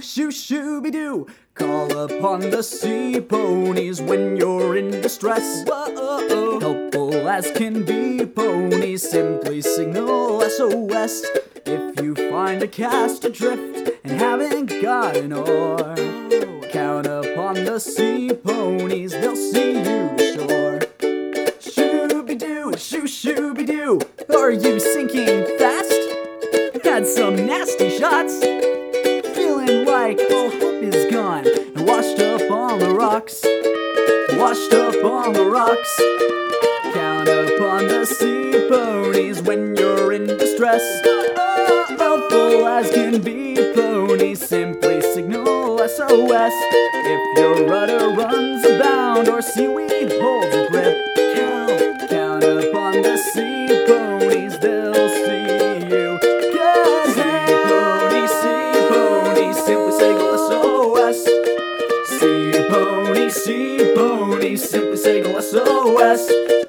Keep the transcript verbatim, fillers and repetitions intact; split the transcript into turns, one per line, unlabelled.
shoo shooby doo. Call upon the sea ponies when you're in distress. Whoa, helpful as can be, ponies simply signal S O S. If you find a cast adrift and haven't got an oar, count upon the sea ponies, they'll see you to shore. Shooby doo, shoo shooby doo. Are you sinking fast? Had some nasty shots, feeling like all hope is gone, and washed up on the rocks, washed up on the rocks. Count upon the sea ponies when you're in distress. Helpful as can be, ponies simply signal S O S. If your rudder runs abound or seaweed holds a grip, count, count upon the sea ponies, they'll see you. Cause sea ponies, sea ponies, simply signal S O S. Sea ponies, sea ponies, simply signal S O S.